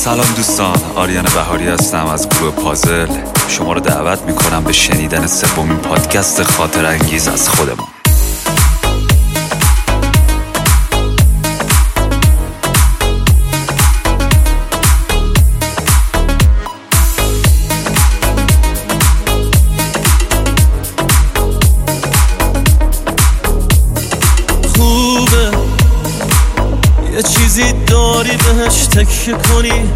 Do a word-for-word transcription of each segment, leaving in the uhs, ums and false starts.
سلام دوستان، آریان بهاری هستم از گروه پازل. شما رو دعوت میکنم به شنیدن سومین پادکست خاطر انگیز از خودمون. یه چیزی داری بهش تکیه کنی،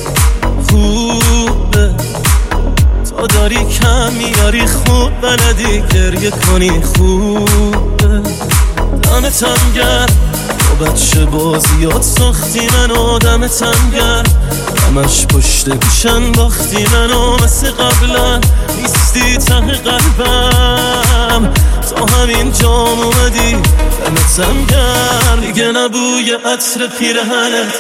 خوبه تا داری کم میاری، خوب بلدی گریه کنی، خوبه دمتم گرم با بچه بازیات ساختی منو، دمتم گرم همش پشت گوشن باختی منو، مثل قبلا نیستی ته قلبم، تا همین جام اومدی دمتم گرم، دیگه نبوی عطر پیرهنت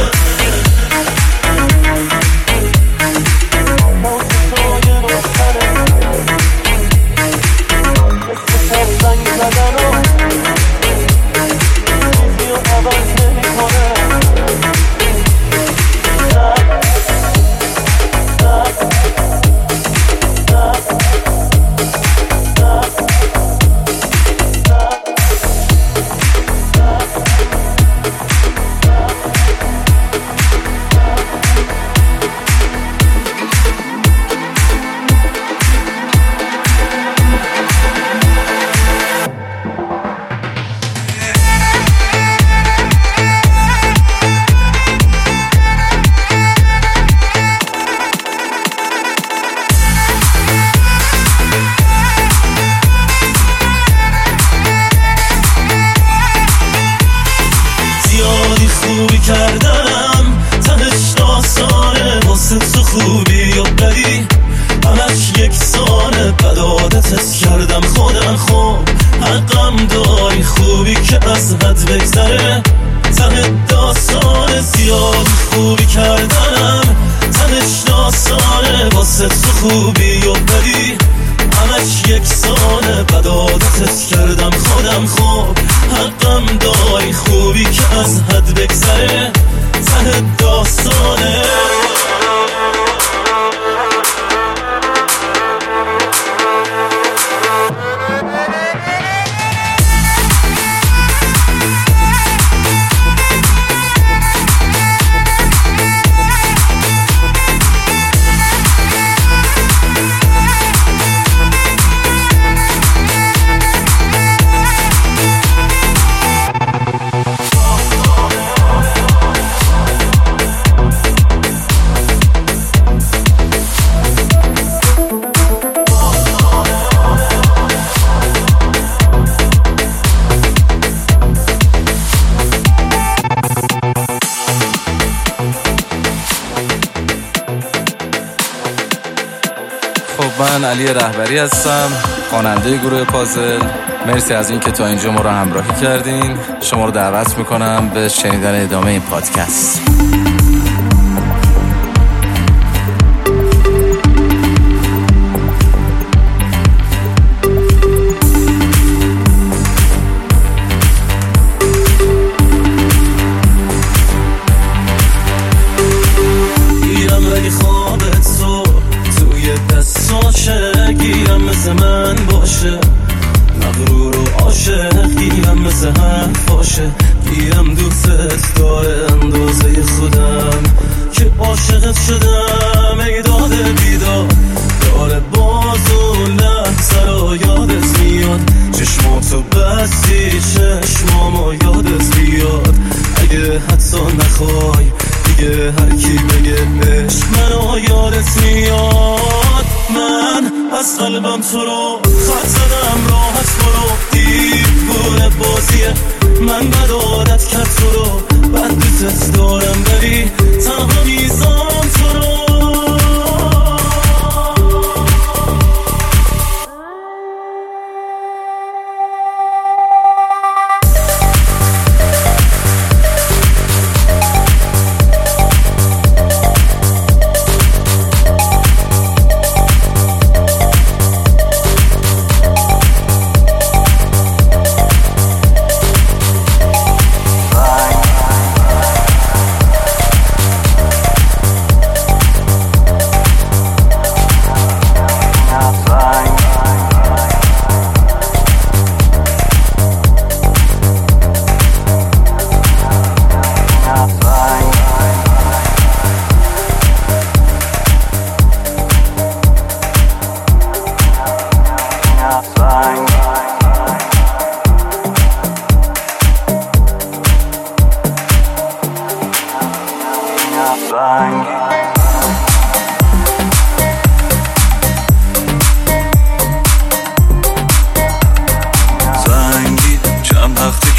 خوبی کردم، تهش داستانه واسه تو خوبی و بدی همش یکسانه، بد عادتت کردم خودم، خوب حقم داری، خوبی که از حد بگذره ته داستانه، زیاد خوبی کردم، تهش داستانه واسه تو خوبی و بدی همش یکسانه، بد عادتت کردم خودم، خوب حقم داری، خوبی که از حد بگذره ته داستانه. من علی رهبری هستم، خواننده گروه پازل. مرسی از این که تا اینجا ما رو همراهی کردین. شما رو دعوت میکنم به شنیدن ادامه این پادکست. گیرم مثل من باشه، مغرور و عاشق گیرم مثل حرف باشه، گیرم دوستت داره اندازه خودم که عاشقت شدم، ای داده بیداد داره باز و لحظه رو یادت میاد، چشماتو بستی چشمامو یادت بیاد، اگه حتی نخوای دیگه هر کی بگه عشق منو یادت میاد، من از قلبم تو رو خط زدم، راحت برو، دیوونه بازیه، من بد عادت کرد تو رو، بد دوست دارم بری تنها میزان تو رو.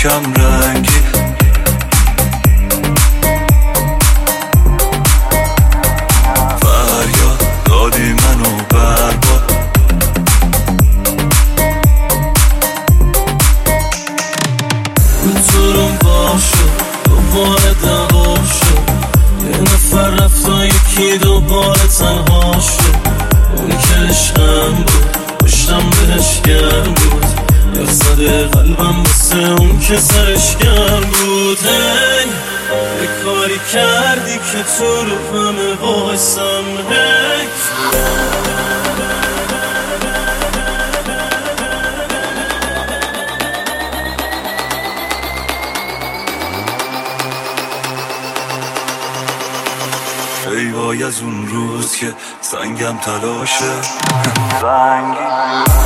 کم رنگی. فریاد دادی منو برباد. روزورم باشو دوباره دعوا شد، یه نفر رفت و یکی دوباره تنها شد. اون که عشقم بود پشتم بهش گرم بود، یا زده قلبم بسه اون که سرش گرم بود. هی یه کاری کردی که تو رو همه بایستم. هی ای وای از اون روز که سنگم تلاشه سنگی.